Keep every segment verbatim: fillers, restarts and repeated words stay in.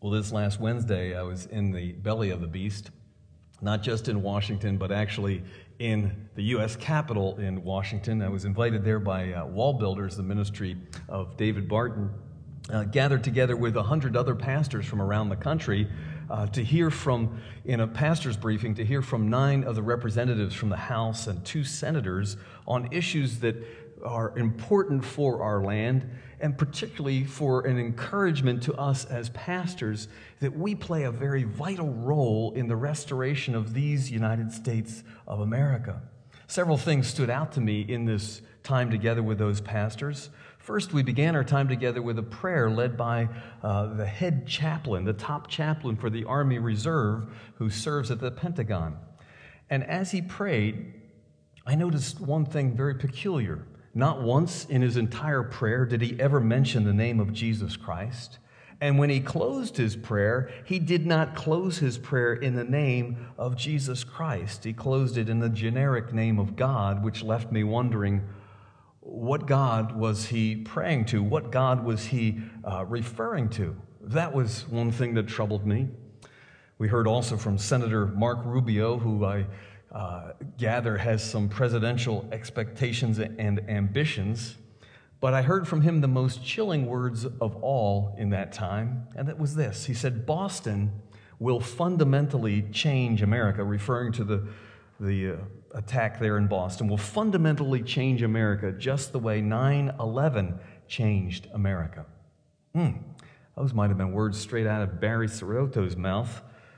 Well, this last Wednesday, I was in the belly of the beast, not just in Washington, but actually in the U S Capitol in Washington. I was invited there by uh, Wall Builders, the ministry of David Barton, uh, gathered together with a hundred other pastors from around the country uh, to hear from, in a pastor's briefing, to hear from nine of the representatives from the House and two senators on issues that are important for our land, and particularly for an encouragement to us as pastors that we play a very vital role in the restoration of these United States of America. Several things stood out to me in this time together with those pastors. First, we began our time together with a prayer led by uh, the head chaplain, the top chaplain for the Army Reserve, who serves at the Pentagon. And as he prayed, I noticed one thing very peculiar. Not once in his entire prayer did he ever mention the name of Jesus Christ. And when he closed his prayer, he did not close his prayer in the name of Jesus Christ. He closed it in the generic name of God, which left me wondering, what God was he praying to? What God was he uh, referring to? That was one thing that troubled me. We heard also from Senator Mark Rubio, who I Uh, gather has some presidential expectations and ambitions, but I heard from him the most chilling words of all in that time, and that was this. He said, Boston will fundamentally change America, referring to the, the uh, attack there in Boston, will fundamentally change America just the way nine eleven changed America. Hmm. Those might have been words straight out of Barry Soto's mouth,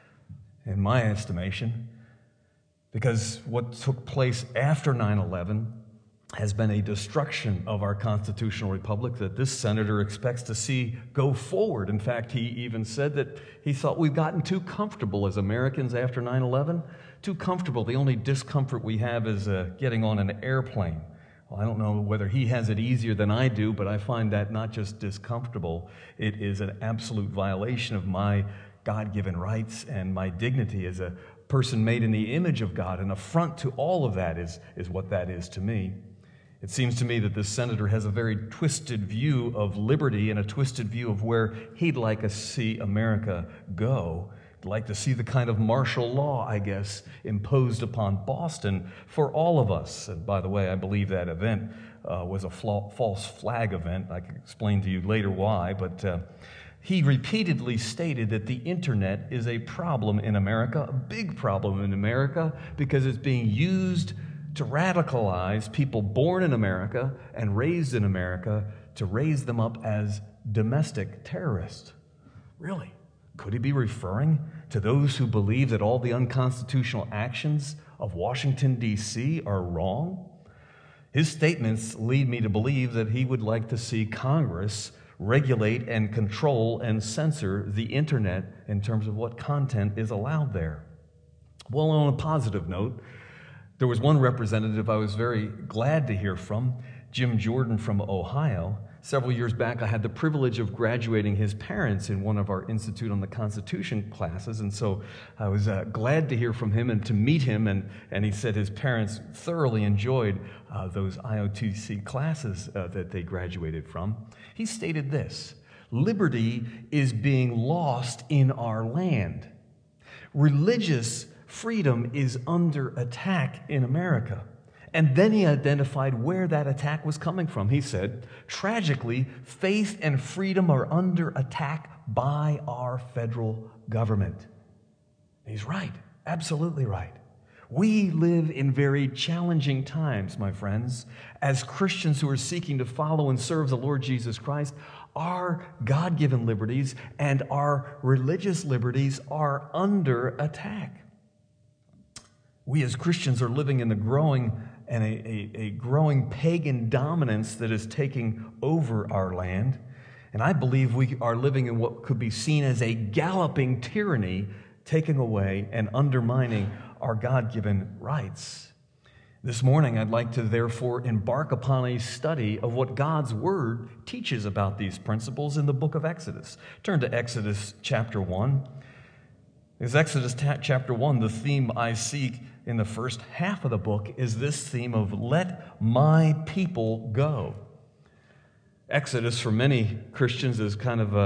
in my estimation. Because what took place after nine eleven has been a destruction of our constitutional republic that this senator expects to see go forward. In fact, he even said that he thought we've gotten too comfortable as Americans after nine eleven. Too comfortable. The only discomfort we have is uh, getting on an airplane. Well, I don't know whether he has it easier than I do, but I find that not just discomfortable, it is an absolute violation of my God-given rights and my dignity as a person made in the image of God. An affront to all of that is, is what that is to me. It seems to me that this senator has a very twisted view of liberty and a twisted view of where he'd like us to see America go. He'd like to see the kind of martial law, I guess, imposed upon Boston for all of us. And by the way, I believe that event uh, was a fla- false flag event. I can explain to you later why, but uh, he repeatedly stated that the internet is a problem in America, a big problem in America, because it's being used to radicalize people born in America and raised in America to raise them up as domestic terrorists. Really? Could he be referring to those who believe that all the unconstitutional actions of Washington, D C are wrong? His statements lead me to believe that he would like to see Congress regulate and control and censor the internet in terms of what content is allowed there. Well, on a positive note, there was one representative I was very glad to hear from, Jim Jordan from Ohio. Several years back, I had the privilege of graduating his parents in one of our Institute on the Constitution classes, and so I was uh, glad to hear from him and to meet him, and, and he said his parents thoroughly enjoyed uh, those I O T C classes uh, that they graduated from. He stated this: liberty is being lost in our land. Religious freedom is under attack in America. And then he identified where that attack was coming from. He said, tragically, faith and freedom are under attack by our federal government. He's right, absolutely right. We live in very challenging times, my friends. As Christians who are seeking to follow and serve the Lord Jesus Christ, our God-given liberties and our religious liberties are under attack. We as Christians are living in the growing and a, a, a growing pagan dominance that is taking over our land. And I believe we are living in what could be seen as a galloping tyranny, taking away and undermining our God-given rights. This morning, I'd like to therefore embark upon a study of what God's Word teaches about these principles in the book of Exodus. Turn to Exodus chapter one. Because Exodus ta- chapter one, the theme I seek in the first half of the book is this theme of let my people go. Exodus for many Christians is kind of a,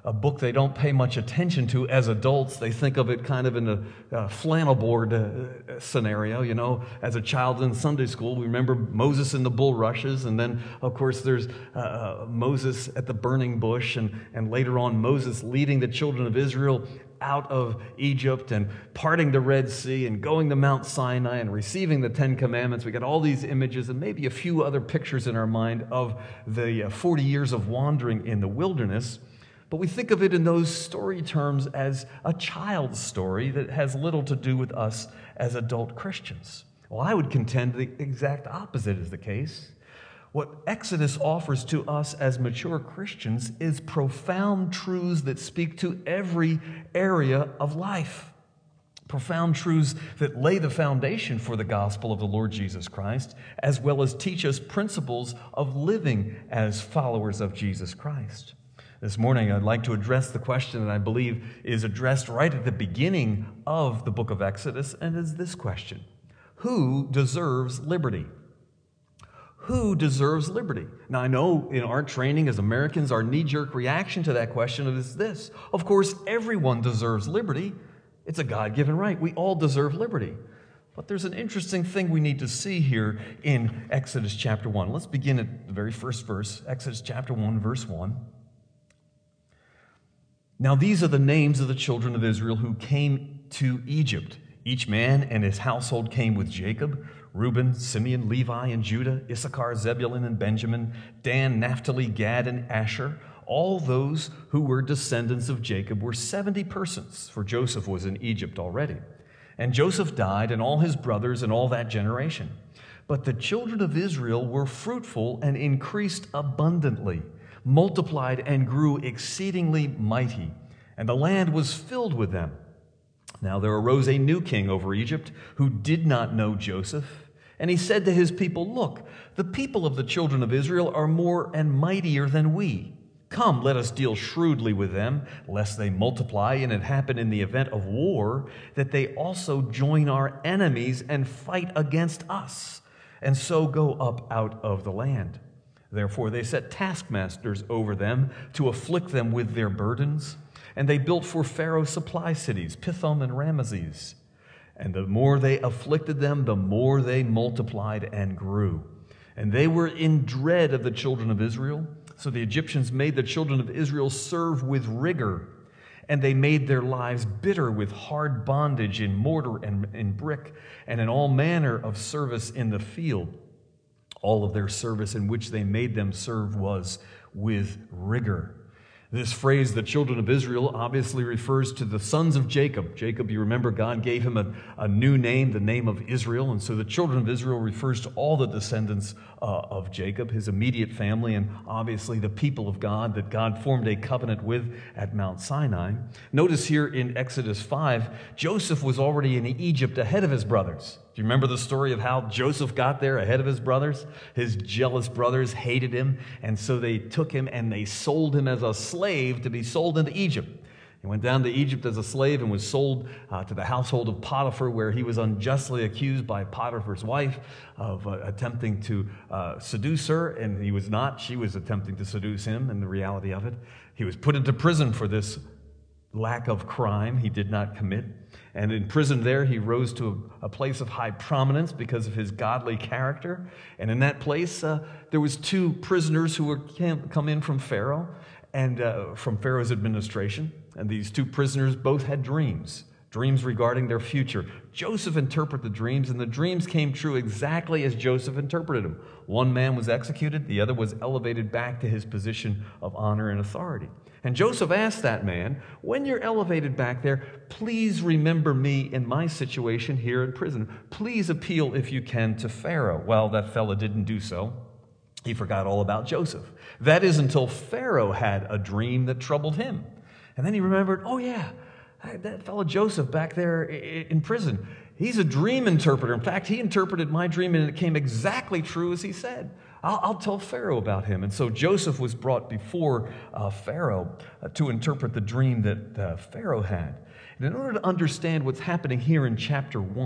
a book they don't pay much attention to as adults. They think of it kind of in a, a flannel board uh, scenario, you know. As a child in Sunday school, we remember Moses in the bulrushes, and then, of course, there's uh, Moses at the burning bush, and, and later on, Moses leading the children of Israel out of Egypt and parting the Red Sea and going to Mount Sinai and receiving the Ten Commandments. We got all these images and maybe a few other pictures in our mind of the forty years of wandering in the wilderness. But we think of it in those story terms as a child's story that has little to do with us as adult Christians. Well, I would contend the exact opposite is the case. What Exodus offers to us as mature Christians is profound truths that speak to every area of life. Profound truths that lay the foundation for the gospel of the Lord Jesus Christ, as well as teach us principles of living as followers of Jesus Christ. This morning, I'd like to address the question that I believe is addressed right at the beginning of the book of Exodus, and is this question: who deserves liberty? Who deserves liberty? Now, I know in our training as Americans, our knee-jerk reaction to that question is this: of course, everyone deserves liberty. It's a God-given right. We all deserve liberty. But there's an interesting thing we need to see here in Exodus chapter one. Let's begin at the very first verse, Exodus chapter one, verse one. Now, these are the names of the children of Israel who came to Egypt. Each man and his household came with Jacob: Reuben, Simeon, Levi, and Judah, Issachar, Zebulun, and Benjamin, Dan, Naphtali, Gad, and Asher. All those who were descendants of Jacob were seventy persons, for Joseph was in Egypt already. And Joseph died, and all his brothers, and all that generation. But the children of Israel were fruitful and increased abundantly, multiplied and grew exceedingly mighty, and the land was filled with them. Now there arose a new king over Egypt who did not know Joseph. And he said to his people, "Look, the people of the children of Israel are more and mightier than we. Come, let us deal shrewdly with them, lest they multiply, and it happen in the event of war that they also join our enemies and fight against us, and so go up out of the land." Therefore they set taskmasters over them to afflict them with their burdens. And they built for Pharaoh supply cities, Pithom and Ramesses. And the more they afflicted them, the more they multiplied and grew. And they were in dread of the children of Israel. So the Egyptians made the children of Israel serve with rigor. And they made their lives bitter with hard bondage in mortar and in brick, and in all manner of service in the field. All of their service in which they made them serve was with rigor. This phrase, the children of Israel, obviously refers to the sons of Jacob. Jacob, you remember, God gave him a, a new name, the name of Israel. And so the children of Israel refers to all the descendants uh, of Jacob, his immediate family, and obviously the people of God that God formed a covenant with at Mount Sinai. Notice here in Exodus five, Joseph was already in Egypt ahead of his brothers. Do you remember the story of how Joseph got there ahead of his brothers? His jealous brothers hated him, and so they took him and they sold him as a slave to be sold into Egypt. He went down to Egypt as a slave and was sold uh, to the household of Potiphar, where he was unjustly accused by Potiphar's wife of uh, attempting to uh, seduce her, and he was not. She was attempting to seduce him, and the reality of it. He was put into prison for this lack of crime he did not commit. And in prison there, he rose to a, a place of high prominence because of his godly character. And in that place, uh, there was two prisoners who were came, come in from Pharaoh and uh, from Pharaoh's administration. And these two prisoners both had dreams, dreams regarding their future. Joseph interpreted the dreams, and the dreams came true exactly as Joseph interpreted them. One man was executed, the other was elevated back to his position of honor and authority. And Joseph asked that man, "When you're elevated back there, please remember me in my situation here in prison. Please appeal, if you can, to Pharaoh." Well, that fellow didn't do so. He forgot all about Joseph. That is until Pharaoh had a dream that troubled him. And then he remembered, oh yeah, that fellow Joseph back there in prison, he's a dream interpreter. In fact, he interpreted my dream and it came exactly true as he said. I'll, I'll tell Pharaoh about him. And so Joseph was brought before uh, Pharaoh uh, to interpret the dream that uh, Pharaoh had. And in order to understand what's happening here in chapter one,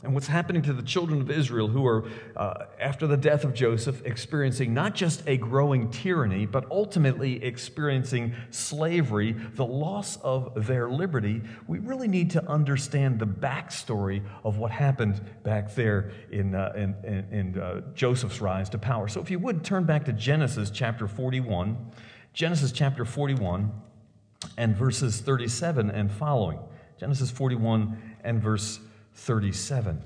and what's happening to the children of Israel who are, uh, after the death of Joseph, experiencing not just a growing tyranny, but ultimately experiencing slavery, the loss of their liberty, we really need to understand the backstory of what happened back there in, uh, in, in, in uh, Joseph's rise to power. So if you would, turn back to Genesis chapter forty-one, Genesis chapter forty-one and verses thirty-seven and following. Genesis forty-one and verse thirty-seven.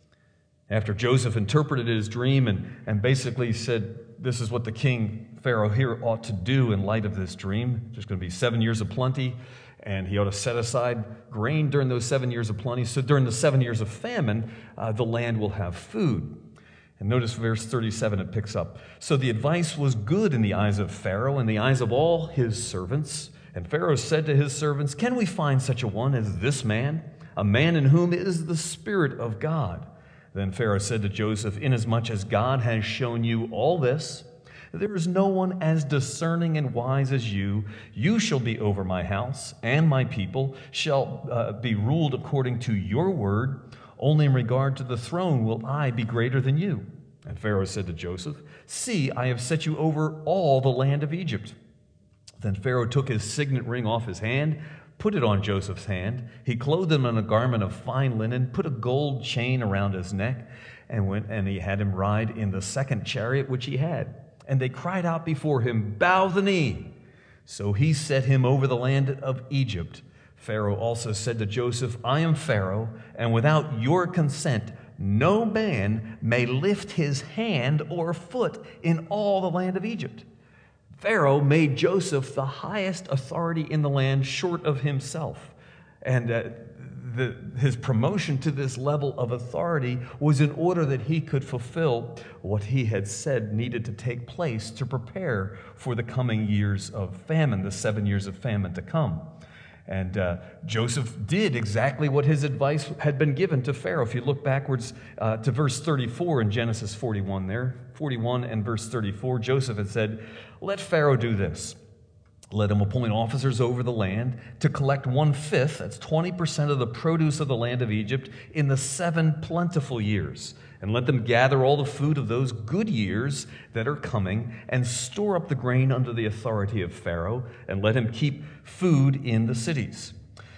After Joseph interpreted his dream and, and basically said, this is what the king, Pharaoh here, ought to do in light of this dream. There's going to be seven years of plenty, and he ought to set aside grain during those seven years of plenty. So during the seven years of famine, uh, the land will have food. And notice verse thirty-seven, it picks up. So the advice was good in the eyes of Pharaoh and the eyes of all his servants. And Pharaoh said to his servants, can we find such a one as this man? A man in whom is the Spirit of God. Then Pharaoh said to Joseph, inasmuch as God has shown you all this, there is no one as discerning and wise as you. You shall be over my house, and my people shall uh, be ruled according to your word. Only in regard to the throne will I be greater than you. And Pharaoh said to Joseph, see, I have set you over all the land of Egypt. Then Pharaoh took his signet ring off his hand, put it on Joseph's hand. He clothed him in a garment of fine linen, put a gold chain around his neck, and went and he had him ride in the second chariot which he had. And they cried out before him, bow the knee. So he set him over the land of Egypt. Pharaoh also said to Joseph, I am Pharaoh, and without your consent, no man may lift his hand or foot in all the land of Egypt. Pharaoh made Joseph the highest authority in the land short of himself. And uh, the, his promotion to this level of authority was in order that he could fulfill what he had said needed to take place to prepare for the coming years of famine, the seven years of famine to come. And uh, Joseph did exactly what his advice had been given to Pharaoh. If you look backwards uh, to verse thirty-four in Genesis forty-one there, forty-one and verse thirty-four, Joseph had said, let Pharaoh do this. Let him appoint officers over the land to collect one-fifth, that's twenty percent of the produce of the land of Egypt, in the seven plentiful years. And let them gather all the food of those good years that are coming and store up the grain under the authority of Pharaoh, and let him keep food in the cities.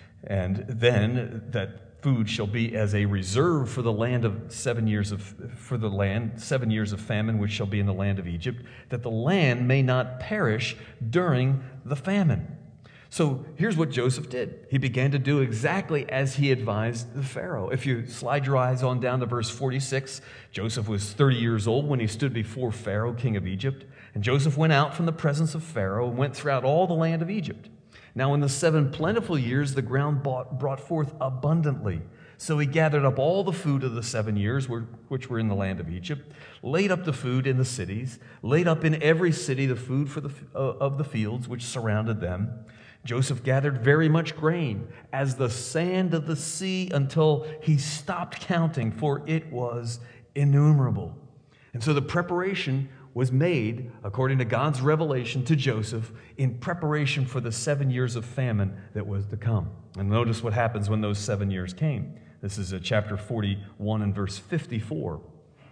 And then that food shall be as a reserve for the land of seven years of for the land seven years of famine which shall be in the land of Egypt, that the land may not perish during the famine. So here's what Joseph did. He began to do exactly as he advised the Pharaoh. If you slide your eyes on down to verse forty-six, Joseph was thirty years old when he stood before Pharaoh, king of Egypt. And Joseph went out from the presence of Pharaoh and went throughout all the land of Egypt. Now in the seven plentiful years, the ground brought forth abundantly. So he gathered up all the food of the seven years which were in the land of Egypt, laid up the food in the cities, laid up in every city the food for the, uh, of the fields which surrounded them. Joseph gathered very much grain, as the sand of the sea, until he stopped counting, for it was innumerable. And so the preparation was made, according to God's revelation to Joseph, in preparation for the seven years of famine that was to come. And notice what happens when those seven years came. This is chapter forty-one and verse fifty-four.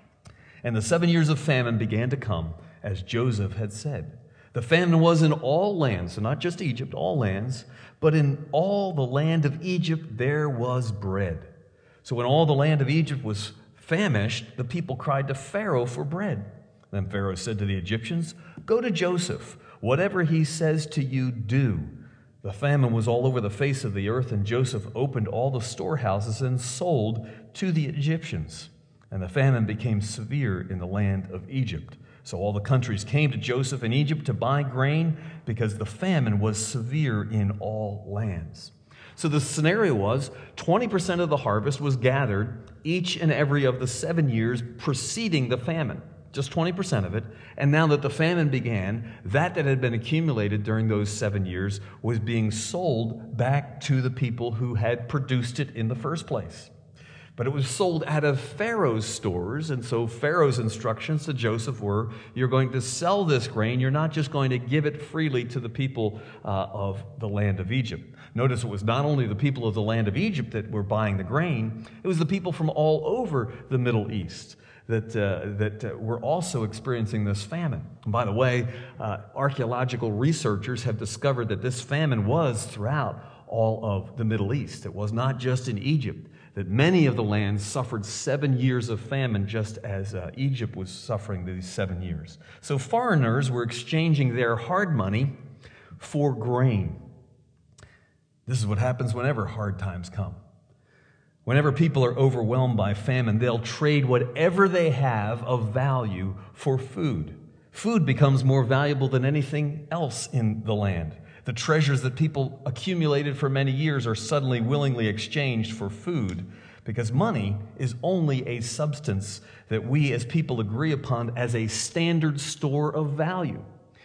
And the seven years of famine began to come, as Joseph had said. The famine was in all lands, so not just Egypt, all lands, but in all the land of Egypt there was bread. So when all the land of Egypt was famished, the people cried to Pharaoh for bread. Then Pharaoh said to the Egyptians, go to Joseph. Whatever he says to you, do. The famine was all over the face of the earth, and Joseph opened all the storehouses and sold to the Egyptians. And the famine became severe in the land of Egypt. So all the countries came to Joseph in Egypt to buy grain, because the famine was severe in all lands. So the scenario was twenty percent of the harvest was gathered each and every of the seven years preceding the famine, just twenty percent of it. And now that the famine began, that that had been accumulated during those seven years was being sold back to the people who had produced it in the first place. But it was sold out of Pharaoh's stores, and so Pharaoh's instructions to Joseph were, you're going to sell this grain, you're not just going to give it freely to the people uh, of the land of Egypt. Notice it was not only the people of the land of Egypt that were buying the grain, it was the people from all over the Middle East that, uh, that uh, were also experiencing this famine. And by the way, uh, archaeological researchers have discovered that this famine was throughout all of the Middle East. It was not just in Egypt, that many of the lands suffered seven years of famine, just as uh, Egypt was suffering these seven years. So foreigners were exchanging their hard money for grain. This is what happens whenever hard times come. Whenever people are overwhelmed by famine, they'll trade whatever they have of value for food. Food becomes more valuable than anything else in the land. The treasures that people accumulated for many years are suddenly willingly exchanged for food, because money is only a substance that we as people agree upon as a standard store of value.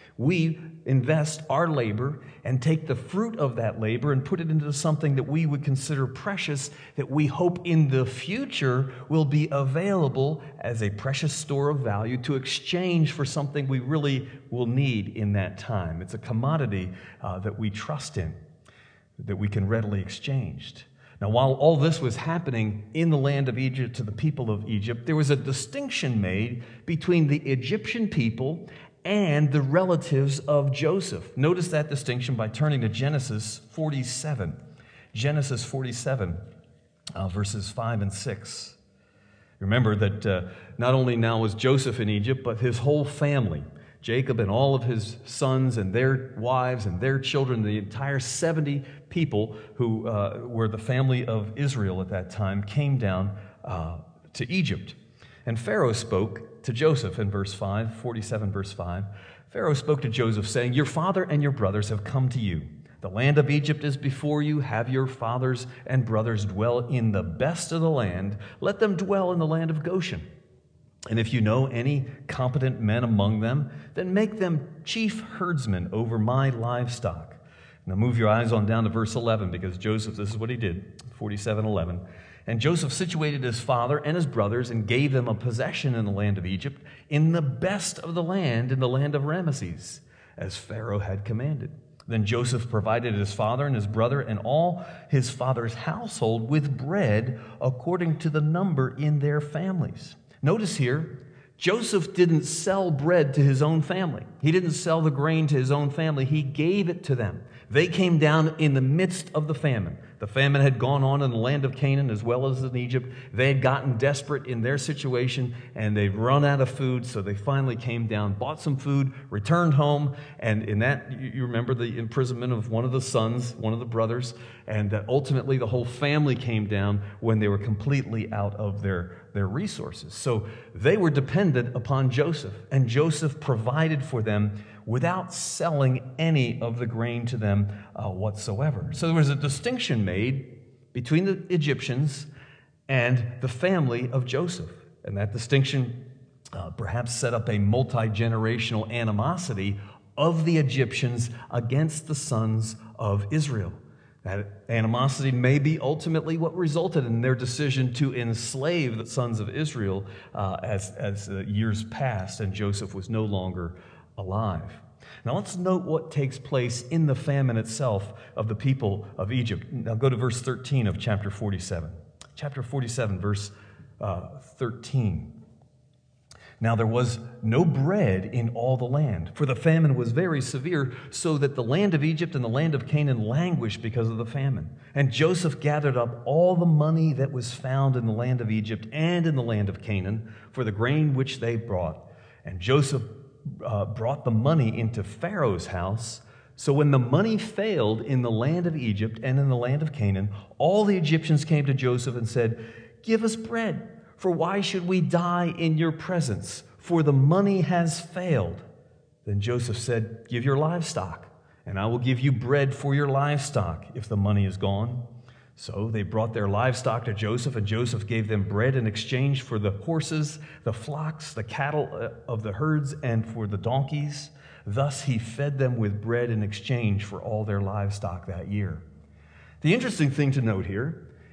We invest our labor and take the fruit of that labor and put it into something that we would consider precious, that we hope in the future will be available as a precious store of value to exchange for something we really will need in that time. It's a commodity uh, that we trust in, that we can readily exchange. Now, while all this was happening in the land of Egypt to the people of Egypt, there was a distinction made between the Egyptian people and the relatives of Joseph. Notice that distinction by turning to Genesis forty-seven. Genesis forty-seven, uh, verses five and six. Remember that uh, not only now was Joseph in Egypt, but his whole family, Jacob and all of his sons and their wives and their children, the entire seventy people who uh, were the family of Israel at that time, came down uh, to Egypt. And Pharaoh spoke to Joseph in verse five, forty-seven, verse five. Pharaoh spoke to Joseph, saying, your father and your brothers have come to you. The land of Egypt is before you. Have your fathers and brothers dwell in the best of the land. Let them dwell in the land of Goshen. And if you know any competent men among them, then make them chief herdsmen over my livestock. Now move your eyes on down to verse eleven, because Joseph, this is what he did, forty-seven eleven. And Joseph situated his father and his brothers and gave them a possession in the land of Egypt, in the best of the land, in the land of Ramesses, as Pharaoh had commanded. Then Joseph provided his father and his brother and all his father's household with bread according to the number in their families. Notice here, Joseph didn't sell bread to his own family. He didn't sell the grain to his own family. He gave it to them. They came down in the midst of the famine. The famine had gone on in the land of Canaan as well as in Egypt. They had gotten desperate in their situation, and they'd run out of food, so they finally came down, bought some food, returned home, and in that, you remember the imprisonment of one of the sons, one of the brothers, and that ultimately the whole family came down when they were completely out of their, their resources. So they were dependent upon Joseph, and Joseph provided for them without selling any of the grain to them uh, whatsoever. So there was a distinction made between the Egyptians and the family of Joseph. And that distinction uh, perhaps set up a multi-generational animosity of the Egyptians against the sons of Israel. That animosity may be ultimately what resulted in their decision to enslave the sons of Israel uh, as, as uh, years passed and Joseph was no longer alive. Now let's note what takes place in the famine itself of the people of Egypt. Now go to verse thirteen of chapter forty-seven. Chapter forty-seven, verse uh, thirteen. Now there was no bread in all the land, for the famine was very severe, so that the land of Egypt and the land of Canaan languished because of the famine. And Joseph gathered up all the money that was found in the land of Egypt and in the land of Canaan for the grain which they brought. And Joseph Uh, brought the money into Pharaoh's house. So when the money failed in the land of Egypt and in the land of Canaan, all the Egyptians came to Joseph and said, give us bread, for why should we die in your presence? For the money has failed. Then Joseph said, give your livestock, and I will give you bread for your livestock if the money is gone. So they brought their livestock to Joseph, and Joseph gave them bread in exchange for the horses, the flocks, the cattle of the herds, and for the donkeys. Thus he fed them with bread in exchange for all their livestock that year. The interesting thing to note here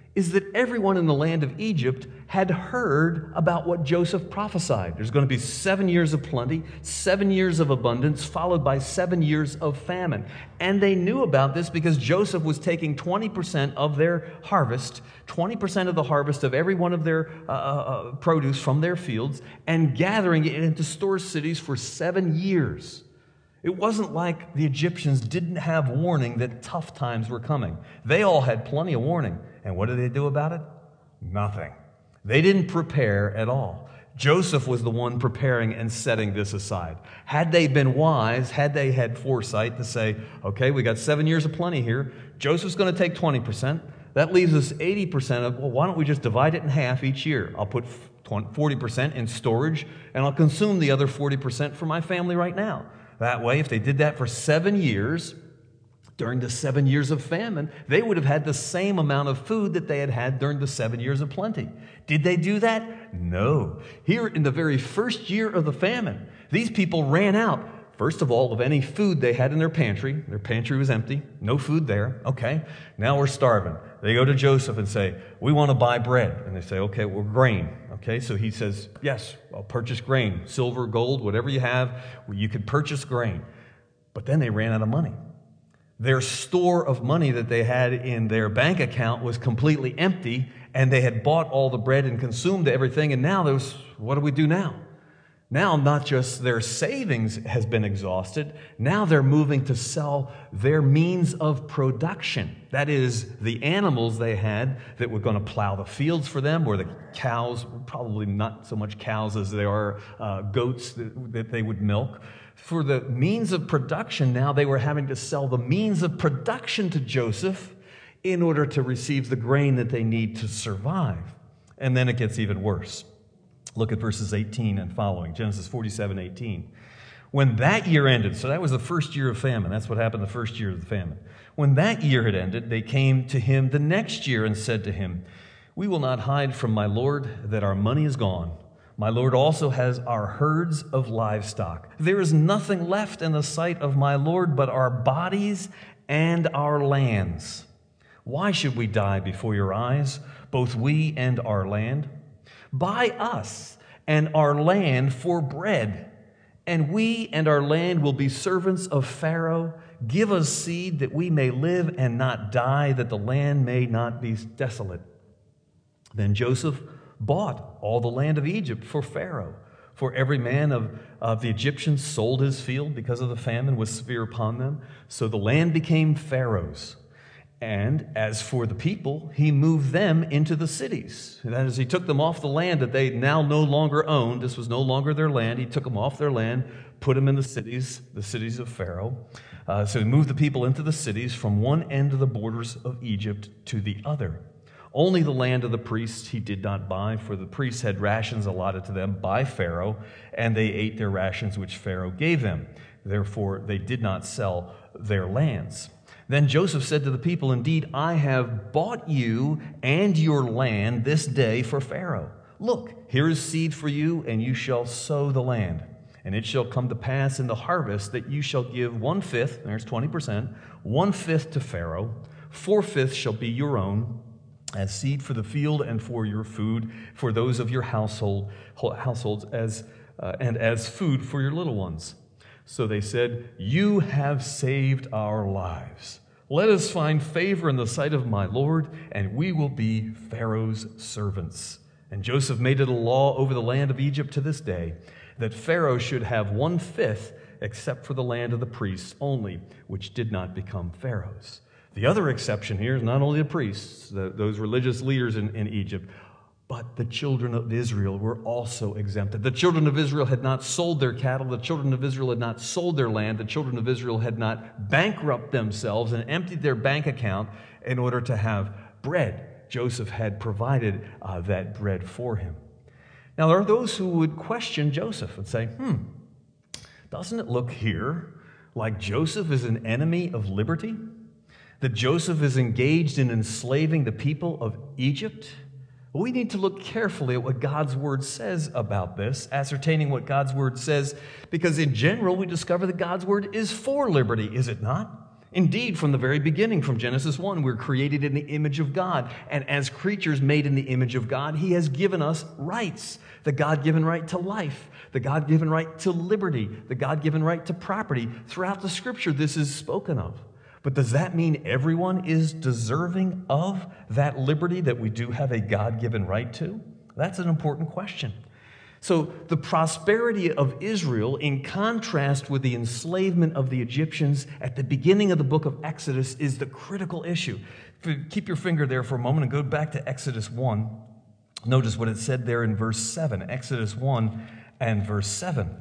is that everyone in the land of Egypt had heard about what Joseph prophesied. There's going to be seven years of plenty, seven years of abundance, followed by seven years of famine. And they knew about this because Joseph was taking twenty percent of their harvest, twenty percent of the harvest of every one of their uh, uh, produce from their fields, and gathering it into store cities for seven years. It wasn't like the Egyptians didn't have warning that tough times were coming. They all had plenty of warning. And what did they do about it? Nothing. They didn't prepare at all. Joseph was the one preparing and setting this aside. Had they been wise, had they had foresight to say, okay, we got seven years of plenty here. Joseph's going to take twenty percent. That leaves us eighty percent of, well, why don't we just divide it in half each year? I'll put forty percent in storage, and I'll consume the other forty percent for my family right now. That way, if they did that for seven years, during the seven years of famine, they would have had the same amount of food that they had had during the seven years of plenty. Did they do that? No. Here in the very first year of the famine, these people ran out, first of all, of any food they had in their pantry. Their pantry was empty. No food there. Okay, now we're starving. They go to Joseph and say, we want to buy bread. And they say, okay, well, grain. Okay, so he says, yes, I'll purchase grain. Silver, gold, whatever you have, you could purchase grain. But then they ran out of money. Their store of money that they had in their bank account was completely empty, and they had bought all the bread and consumed everything, and now there's, what do we do now? Now, not just their savings has been exhausted, now they're moving to sell their means of production. That is, the animals they had that were going to plow the fields for them, or the cows, probably not so much cows as they are uh, goats that, that they would milk. For the means of production, now they were having to sell the means of production to Joseph in order to receive the grain that they need to survive. And then it gets even worse. Look at verses eighteen and following, Genesis forty-seven eighteen. When that year ended, so that was the first year of famine. That's what happened the first year of the famine. When that year had ended, they came to him the next year and said to him, we will not hide from my Lord that our money is gone. My Lord also has our herds of livestock. There is nothing left in the sight of my Lord but our bodies and our lands. Why should we die before your eyes, both we and our land? Buy us and our land for bread, and we and our land will be servants of Pharaoh. Give us seed that we may live and not die, that the land may not be desolate. Then Joseph bought all the land of Egypt for Pharaoh. For every man of, of the Egyptians sold his field because of the famine was severe upon them. So the land became Pharaoh's. And as for the people, he moved them into the cities. That is, he took them off the land that they now no longer owned. This was no longer their land. He took them off their land, put them in the cities, the cities of Pharaoh. Uh, so he moved the people into the cities from one end of the borders of Egypt to the other. Only the land of the priests he did not buy, for the priests had rations allotted to them by Pharaoh, and they ate their rations which Pharaoh gave them. Therefore, they did not sell their lands. Then Joseph said to the people, indeed, I have bought you and your land this day for Pharaoh. Look, here is seed for you, and you shall sow the land. And it shall come to pass in the harvest that you shall give one-fifth, there's twenty percent, one-fifth to Pharaoh, four-fifths shall be your own, as seed for the field and for your food, for those of your household households, as uh, and as food for your little ones. So they said, you have saved our lives. Let us find favor in the sight of my Lord, and we will be Pharaoh's servants. And Joseph made it a law over the land of Egypt to this day, that Pharaoh should have one-fifth, except for the land of the priests only, which did not become Pharaoh's. The other exception here is not only the priests, the, those religious leaders in, in Egypt, but the children of Israel were also exempted. The children of Israel had not sold their cattle. The children of Israel had not sold their land. The children of Israel had not bankrupted themselves and emptied their bank account in order to have bread. Joseph had provided uh, that bread for him. Now, there are those who would question Joseph and say, hmm, doesn't it look here like Joseph is an enemy of liberty? That Joseph is engaged in enslaving the people of Egypt? We need to look carefully at what God's Word says about this, ascertaining what God's Word says, because in general we discover that God's Word is for liberty, is it not? Indeed, from the very beginning, from Genesis one, we're created in the image of God. And as creatures made in the image of God, he has given us rights. The God-given right to life, the God-given right to liberty, the God-given right to property. Throughout the Scripture, this is spoken of. But does that mean everyone is deserving of that liberty that we do have a God-given right to? That's an important question. So the prosperity of Israel, in contrast with the enslavement of the Egyptians at the beginning of the book of Exodus, is the critical issue. Keep your finger there for a moment and go back to Exodus one. Notice what it said there in verse seven, Exodus one and verse seven.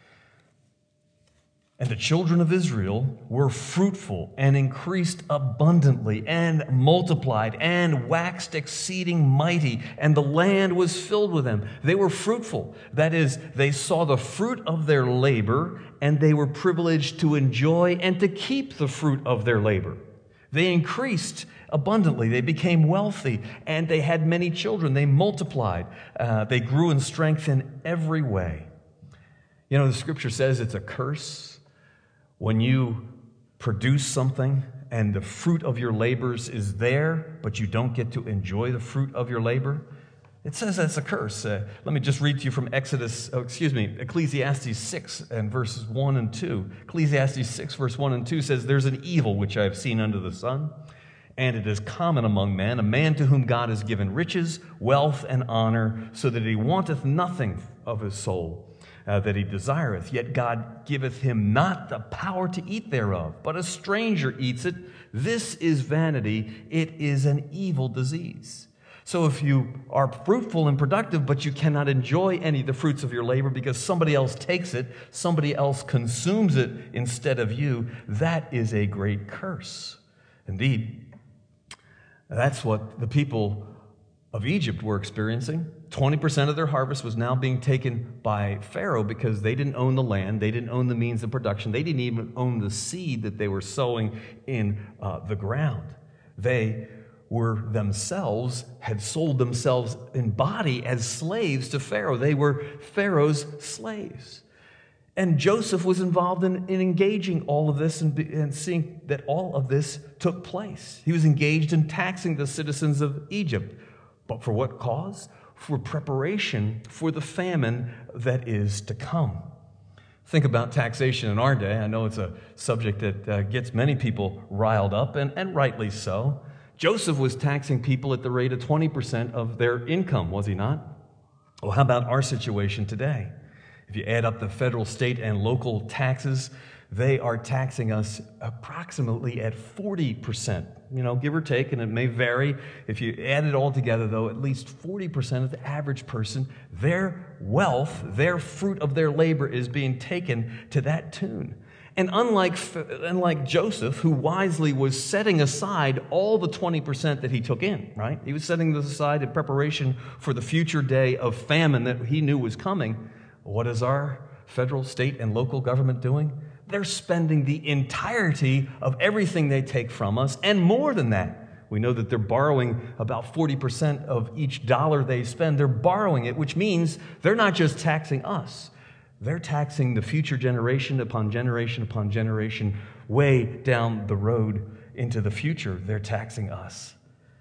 And the children of Israel were fruitful and increased abundantly and multiplied and waxed exceeding mighty, and the land was filled with them. They were fruitful. That is, they saw the fruit of their labor, and they were privileged to enjoy and to keep the fruit of their labor. They increased abundantly. They became wealthy, and they had many children. They multiplied. Uh, they grew in strength in every way. You know, the Scripture says it's a curse when you produce something and the fruit of your labors is there, but you don't get to enjoy the fruit of your labor. It says that's a curse. Uh, let me just read to you from Exodus, oh, excuse me, Ecclesiastes six and verses one and two. Ecclesiastes six, verse one and two says, "There's an evil which I have seen under the sun, and it is common among men, a man to whom God has given riches, wealth, and honor, so that he wanteth nothing of his soul. Uh, that he desireth, yet God giveth him not the power to eat thereof, but a stranger eats it. This is vanity, it is an evil disease." So if you are fruitful and productive, but you cannot enjoy any of the fruits of your labor because somebody else takes it, somebody else consumes it instead of you, that is a great curse. Indeed, that's what the people of Egypt were experiencing. twenty percent of their harvest was now being taken by Pharaoh because they didn't own the land, they didn't own the means of production, they didn't even own the seed that they were sowing in uh, the ground. They were themselves, had sold themselves in body as slaves to Pharaoh. They were Pharaoh's slaves. And Joseph was involved in, in engaging all of this and, and seeing that all of this took place. He was engaged in taxing the citizens of Egypt. But for what cause? For preparation for the famine that is to come. Think about taxation in our day. I know it's a subject that uh, gets many people riled up, and, and rightly so. Joseph was taxing people at the rate of twenty percent of their income, was he not? Well, how about our situation today? If you add up the federal, state, and local taxes, they are taxing us approximately at forty percent, you know, give or take, and it may vary. If you add it all together, though, at least forty percent of the average person, their wealth, their fruit of their labor is being taken to that tune. And unlike, unlike Joseph, who wisely was setting aside all the twenty percent that he took in, right? He was setting this aside in preparation for the future day of famine that he knew was coming. What is our federal, state, and local government doing? They're spending the entirety of everything they take from us, and more than that. We know that they're borrowing about forty percent of each dollar they spend. They're borrowing it, which means they're not just taxing us. They're taxing the future generation upon generation upon generation, way down the road into the future. They're taxing us.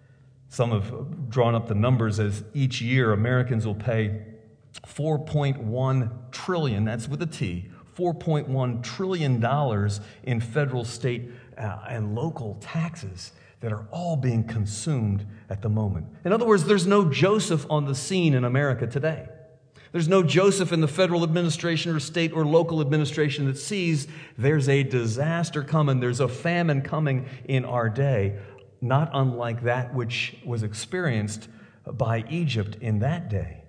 Some have drawn up the numbers as each year Americans will pay four point one trillion dollars, that's with a T, four point one trillion dollars in federal, state, uh, and local taxes that are all being consumed at the moment. In other words, there's no Joseph on the scene in America today. There's no Joseph in the federal administration or state or local administration that sees there's a disaster coming, there's a famine coming in our day, not unlike that which was experienced by Egypt in that day.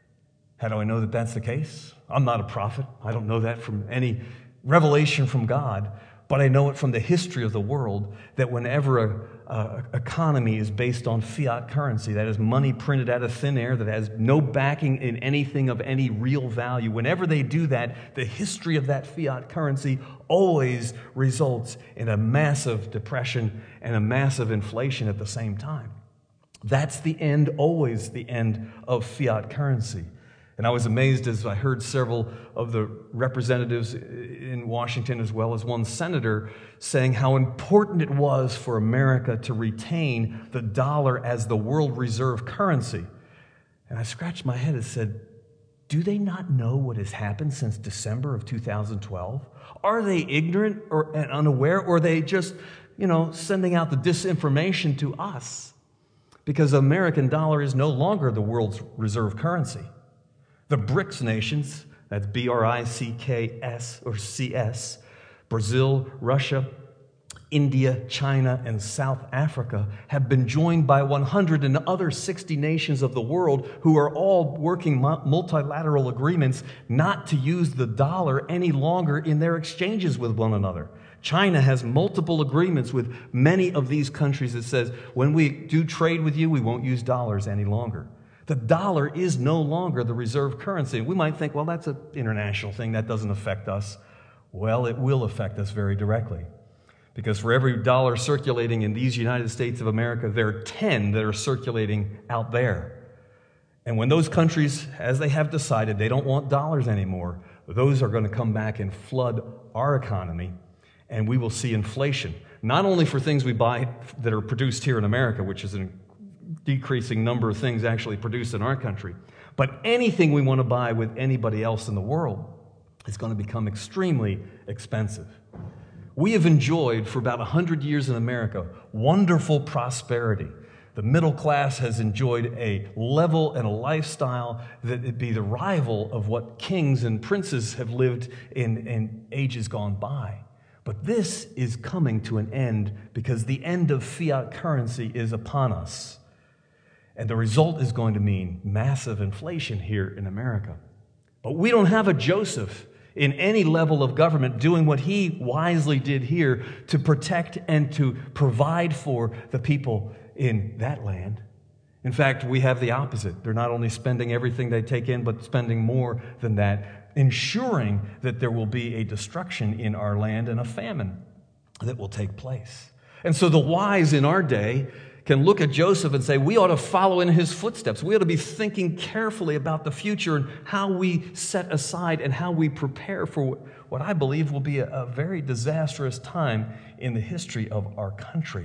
How do I know that that's the case? I'm not a prophet. I don't know that from any revelation from God, but I know it from the history of the world that whenever a, a economy is based on fiat currency, that is money printed out of thin air that has no backing in anything of any real value, whenever they do that, the history of that fiat currency always results in a massive depression and a massive inflation at the same time. That's the end, always the end of fiat currency. And I was amazed as I heard several of the representatives in Washington, as well as one senator, saying how important it was for America to retain the dollar as the world reserve currency. And I scratched my head and said, do they not know what has happened since December of two thousand twelve? Are they ignorant or and unaware, or are they just, you know, sending out the disinformation to us? Because the American dollar is no longer the world's reserve currency. The BRICS nations, that's B R I C K S or C S, Brazil, Russia, India, China, and South Africa, have been joined by one hundred and other sixty nations of the world who are all working multilateral agreements not to use the dollar any longer in their exchanges with one another. China has multiple agreements with many of these countries that says, when we do trade with you, we won't use dollars any longer. The dollar is no longer the reserve currency. We might think, well, that's an international thing. That doesn't affect us. Well, it will affect us very directly. Because for every dollar circulating in these United States of America, there are ten that are circulating out there. And when those countries, as they have decided, they don't want dollars anymore, those are going to come back and flood our economy, and we will see inflation. Not only for things we buy that are produced here in America, which is a decreasing number of things actually produced in our country, but anything we want to buy with anybody else in the world is going to become extremely expensive. We have enjoyed for about one hundred years in America wonderful prosperity. The middle class has enjoyed a level and a lifestyle that would be the rival of what kings and princes have lived in, in ages gone by. But this is coming to an end because the end of fiat currency is upon us. And the result is going to mean massive inflation here in America. But we don't have a Joseph in any level of government doing what he wisely did here to protect and to provide for the people in that land. In fact, we have the opposite. They're not only spending everything they take in, but spending more than that, ensuring that there will be a destruction in our land and a famine that will take place. And so the wise in our day can look at Joseph and say, we ought to follow in his footsteps. We ought to be thinking carefully about the future and how we set aside and how we prepare for what I believe will be a, a very disastrous time in the history of our country.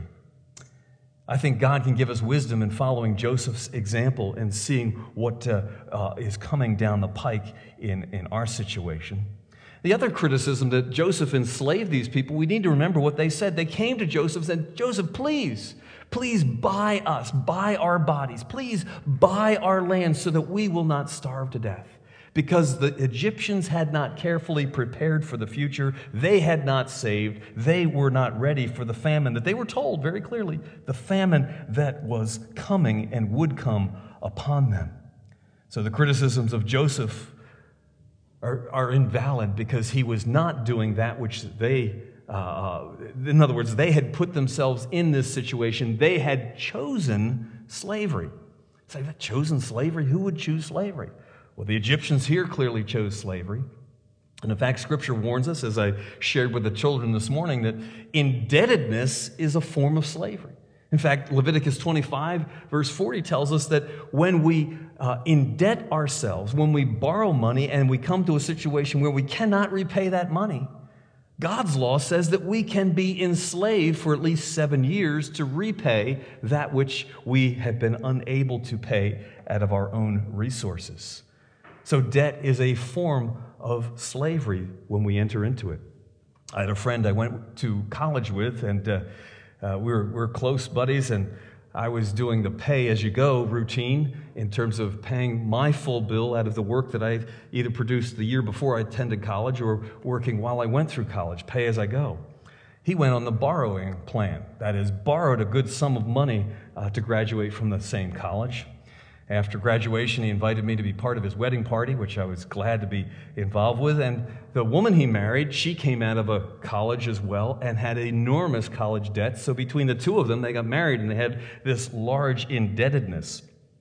I think God can give us wisdom in following Joseph's example and seeing what uh, uh, is coming down the pike in, in our situation. The other criticism that Joseph enslaved these people, we need to remember what they said. They came to Joseph and said, Joseph, please, please buy us, buy our bodies, please buy our land so that we will not starve to death. Because the Egyptians had not carefully prepared for the future. They had not saved. They were not ready for the famine that they were told very clearly, the famine that was coming and would come upon them. So the criticisms of Joseph are, are invalid because he was not doing that which they, uh, in other words, they had put themselves in this situation. They had chosen slavery. Say, that chosen slavery? Who would choose slavery? Well, the Egyptians here clearly chose slavery. And in fact, Scripture warns us, as I shared with the children this morning, that indebtedness is a form of slavery. In fact, Leviticus twenty-five, verse forty tells us that when we uh, indebt ourselves, when we borrow money and we come to a situation where we cannot repay that money, God's law says that we can be enslaved for at least seven years to repay that which we have been unable to pay out of our own resources. So debt is a form of slavery when we enter into it. I had a friend I went to college with, and uh, uh, we, were, we were close buddies, and I was doing the pay-as-you-go routine in terms of paying my full bill out of the work that I either produced the year before I attended college or working while I went through college, pay as I go. He went on the borrowing plan, that is, borrowed a good sum of money uh, to graduate from the same college. After graduation, he invited me to be part of his wedding party, which I was glad to be involved with. And the woman he married, she came out of a college as well and had enormous college debt. So between the two of them, they got married and they had this large indebtedness.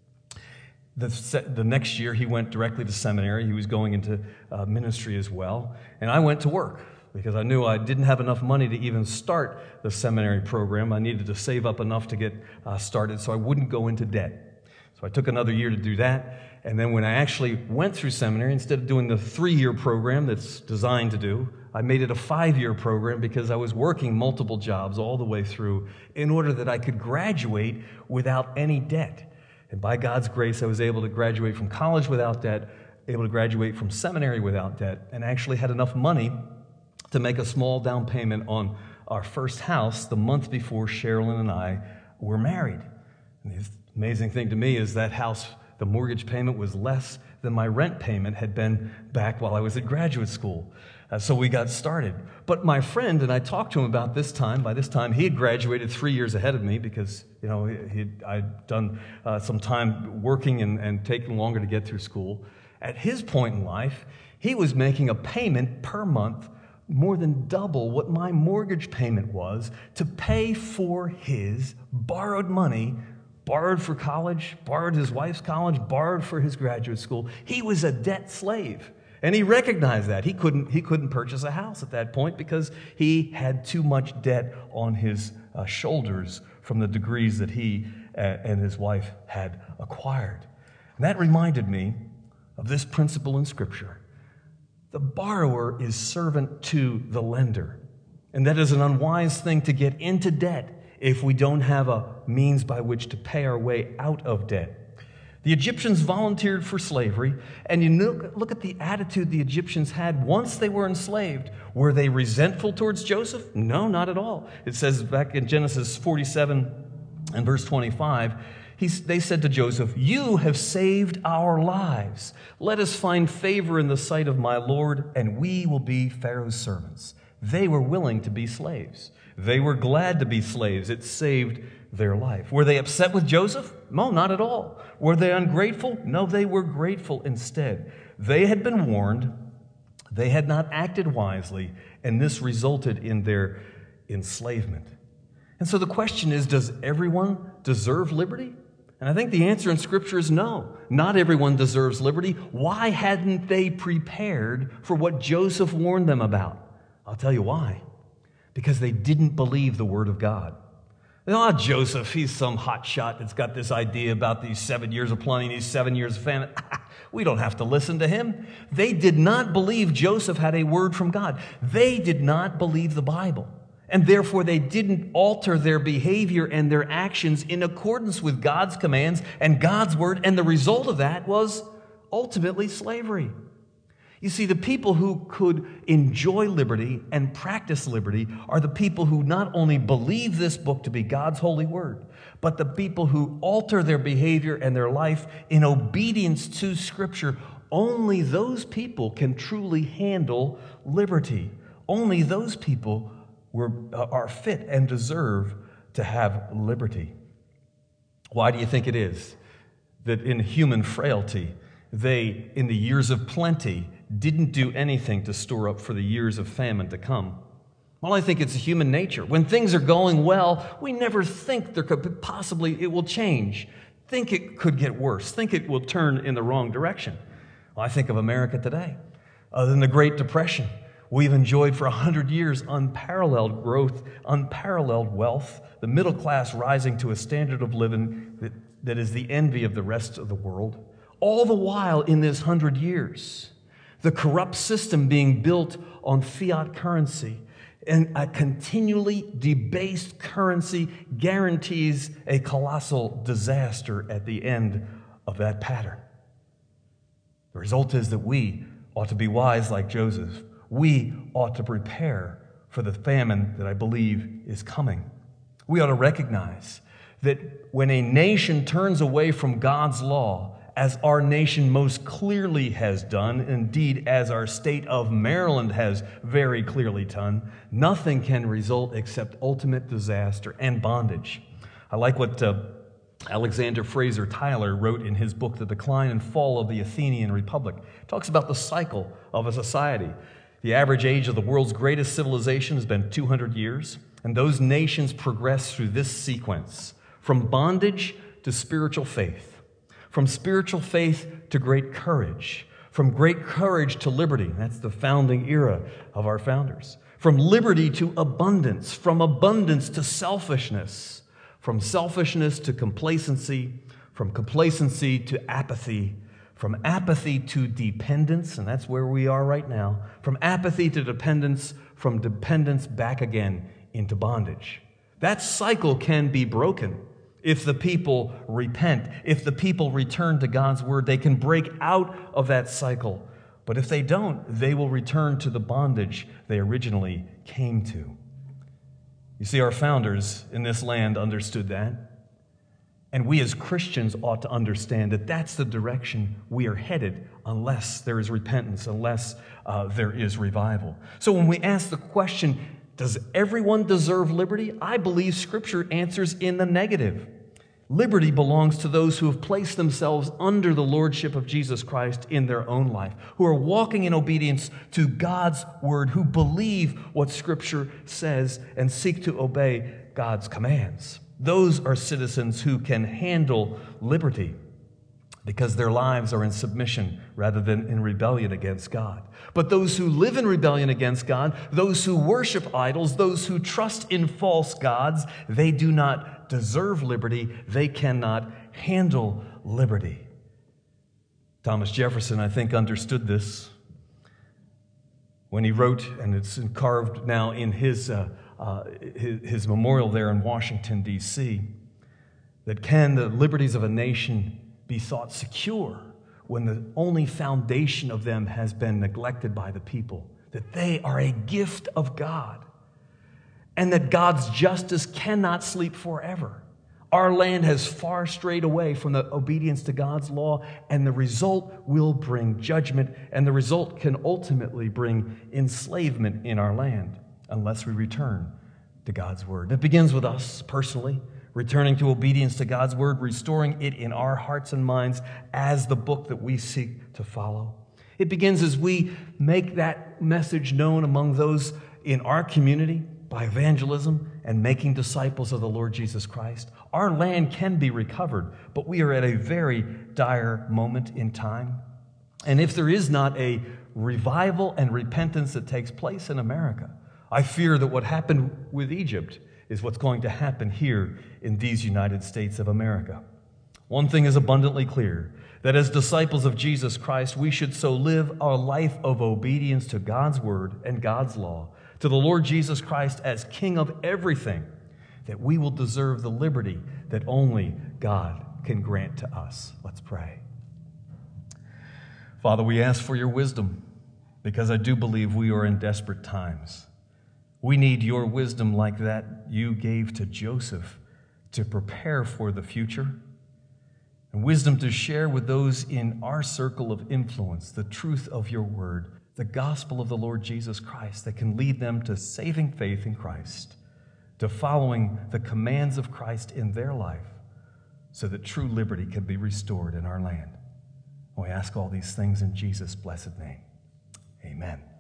The, the next year, he went directly to seminary. He was going into uh, ministry as well. And I went to work because I knew I didn't have enough money to even start the seminary program. I needed to save up enough to get uh, started so I wouldn't go into debt. So I took another year to do that. And then when I actually went through seminary, instead of doing the three-year program that's designed to do, I made it a five-year program because I was working multiple jobs all the way through in order that I could graduate without any debt. And by God's grace, I was able to graduate from college without debt, able to graduate from seminary without debt, and actually had enough money to make a small down payment on our first house the month before Sherilyn and I were married. And the amazing thing to me is that house, the mortgage payment was less than my rent payment had been back while I was at graduate school. Uh, so we got started. But my friend, and I talked to him about this time, by this time he had graduated three years ahead of me because, you know, he, I'd done uh, some time working and, and taken longer to get through school. At his point in life, he was making a payment per month more than double what my mortgage payment was to pay for his borrowed money, borrowed for college, borrowed his wife's college, borrowed for his graduate school. He was a debt slave. And he recognized that. He couldn't, he couldn't purchase a house at that point because he had too much debt on his uh, shoulders from the degrees that he uh, and his wife had acquired. And that reminded me of this principle in Scripture. The borrower is servant to the lender. And that is an unwise thing to get into debt if we don't have a means by which to pay our way out of debt. The Egyptians volunteered for slavery, and you look, look at the attitude the Egyptians had once they were enslaved. Were they resentful towards Joseph? No, not at all. It says back in Genesis forty-seven and verse twenty-five, He's, they said to Joseph, "You have saved our lives. Let us find favor in the sight of my Lord, and we will be Pharaoh's servants." They were willing to be slaves. They were glad to be slaves. It saved their life. Were they upset with Joseph? No, not at all. Were they ungrateful? No, they were grateful instead. They had been warned. They had not acted wisely, and this resulted in their enslavement. And so the question is, does everyone deserve liberty? And I think the answer in Scripture is no. Not everyone deserves liberty. Why hadn't they prepared for what Joseph warned them about? I'll tell you why. Because they didn't believe the Word of God. Oh, Joseph, he's some hotshot that's got this idea about these seven years of plenty, these seven years of famine. We don't have to listen to him. They did not believe Joseph had a word from God. They did not believe the Bible. And therefore, they didn't alter their behavior and their actions in accordance with God's commands and God's word. And the result of that was ultimately slavery. You see, the people who could enjoy liberty and practice liberty are the people who not only believe this book to be God's holy word, but the people who alter their behavior and their life in obedience to Scripture. Only those people can truly handle liberty. Only those people were, uh, are fit and deserve to have liberty. Why do you think it is that in human frailty, they, in the years of plenty, didn't do anything to store up for the years of famine to come? Well, I think it's human nature. When things are going well, we never think there could possibly it will change. Think it could get worse. Think it will turn in the wrong direction. Well, I think of America today. Other than the Great Depression, we've enjoyed for a hundred years unparalleled growth, unparalleled wealth, the middle class rising to a standard of living that, that is the envy of the rest of the world. All the while in this hundred years, the corrupt system being built on fiat currency and a continually debased currency guarantees a colossal disaster at the end of that pattern. The result is that we ought to be wise like Joseph. We ought to prepare for the famine that I believe is coming. We ought to recognize that when a nation turns away from God's law, as our nation most clearly has done, indeed as our state of Maryland has very clearly done, nothing can result except ultimate disaster and bondage. I like what uh, Alexander Fraser Tyler wrote in his book, The Decline and Fall of the Athenian Republic. He talks about the cycle of a society. The average age of the world's greatest civilization has been two hundred years, and those nations progress through this sequence, from bondage to spiritual faith. From spiritual faith to great courage. From great courage to liberty. That's the founding era of our founders. From liberty to abundance. From abundance to selfishness. From selfishness to complacency. from complacency to apathy, from apathy to dependence, and that's where we are right now, from apathy to dependence, from dependence back again into bondage. That cycle can be broken if the people repent, if the people return to God's word. They can break out of that cycle. But if they don't, they will return to the bondage they originally came to. You see, our founders in this land understood that. And we as Christians ought to understand that that's the direction we are headed unless there is repentance, unless uh, there is revival. So when we ask the question, does everyone deserve liberty? I believe Scripture answers in the negative. Liberty belongs to those who have placed themselves under the lordship of Jesus Christ in their own life, who are walking in obedience to God's word, who believe what Scripture says and seek to obey God's commands. Those are citizens who can handle liberty because their lives are in submission rather than in rebellion against God. But those who live in rebellion against God, those who worship idols, those who trust in false gods, they do not deserve liberty. They cannot handle liberty. Thomas Jefferson, I think, understood this when he wrote, and it's carved now in his, uh, uh, his, his memorial there in Washington, D C, that can the liberties of a nation be thought secure when the only foundation of them has been neglected by the people, that they are a gift of God, and that God's justice cannot sleep forever. Our land has far strayed away from the obedience to God's law, and the result will bring judgment, and the result can ultimately bring enslavement in our land unless we return to God's word. It begins with us personally, returning to obedience to God's word, restoring it in our hearts and minds as the book that we seek to follow. It begins as we make that message known among those in our community by evangelism and making disciples of the Lord Jesus Christ. Our land can be recovered, but we are at a very dire moment in time. And if there is not a revival and repentance that takes place in America, I fear that what happened with Egypt is what's going to happen here in these United States of America. One thing is abundantly clear, that as disciples of Jesus Christ, we should so live our life of obedience to God's word and God's law, to the Lord Jesus Christ as King of everything, that we will deserve the liberty that only God can grant to us. Let's pray. Father, we ask for your wisdom, because I do believe we are in desperate times. We need your wisdom like that you gave to Joseph to prepare for the future, and wisdom to share with those in our circle of influence the truth of your word, the gospel of the Lord Jesus Christ that can lead them to saving faith in Christ, to following the commands of Christ in their life so that true liberty can be restored in our land. We ask all these things in Jesus' blessed name. Amen.